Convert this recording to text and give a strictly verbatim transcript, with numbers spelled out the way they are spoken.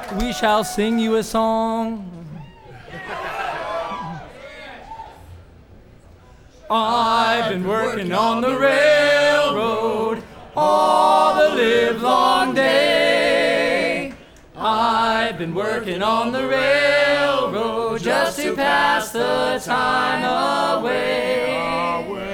we shall sing you a song. I've been working on the railroad all the livelong day. I've been working on the railroad just to pass the time away.